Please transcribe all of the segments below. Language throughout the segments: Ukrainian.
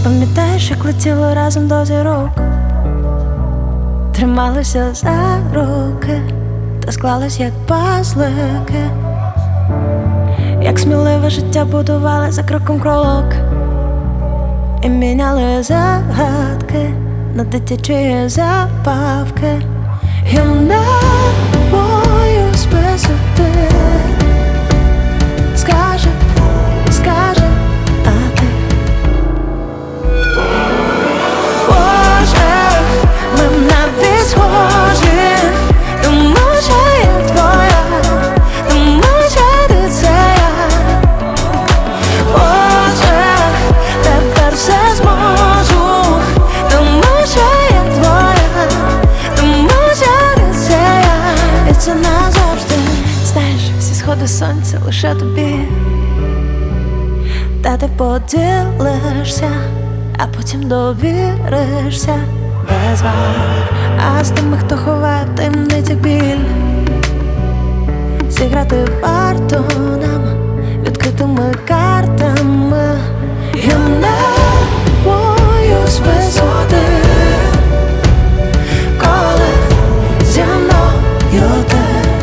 Пам'ятаєш, як летіли разом до зірок, трималися за руки та склались як пазлики, як сміливе життя будували за кроком крок і міняли загадки на дитячі забавки. Я не боюсь висоти. Скаже, а ти? Боже, ми навіть схожі, тому що я твоя, тому що ти це я. Боже, тепер все зможу, тому що я твоя, тому що ти це я. І це назавжди. Знаєш, всі сходи сонця лише тобі, та ти поділишся, а потім довіришся без ваг. А з тими, хто ховає в таємницях біль, зіграти варто нам відкритими картами. Я не боюсь висоти, коли зі мною ти.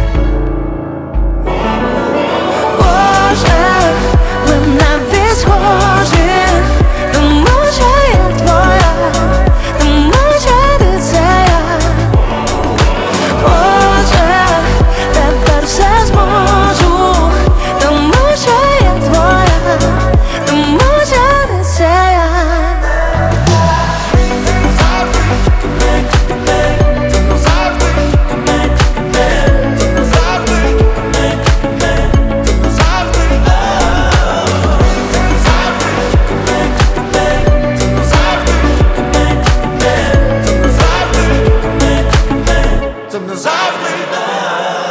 Боже, ми навіть схожі, тому що я твоя, тому що ти це я. Боже, тепер все зможу, тому що я твоя, тому що ти це я. Це назавжди.